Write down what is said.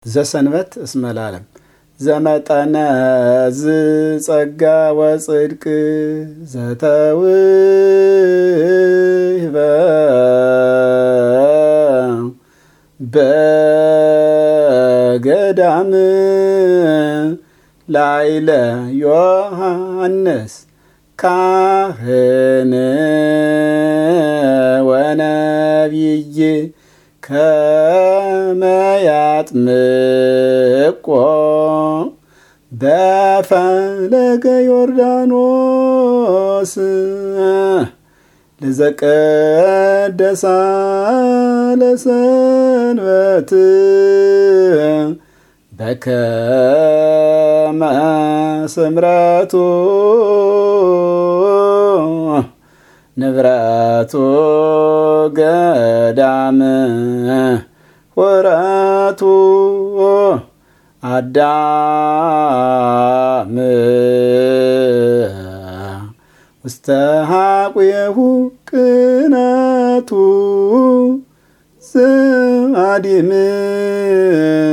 ዘሰንበት እስመ ለዓለም ዘመጠነ ዝጸጋ ወጽድቅ ዘተውህበ በገዳም ላይለ ዮሐንስ ካህን ወነቢይ ከመያጥምቆ በፈለገ ዮርዳኖስ ለዘቀደሳ ለሰንበት በከመ ስምረቱ ንብረቱ ገዳም ወራቱ አዳም ውስተ ኀቁየሁ ቅናቱ ዘአዲም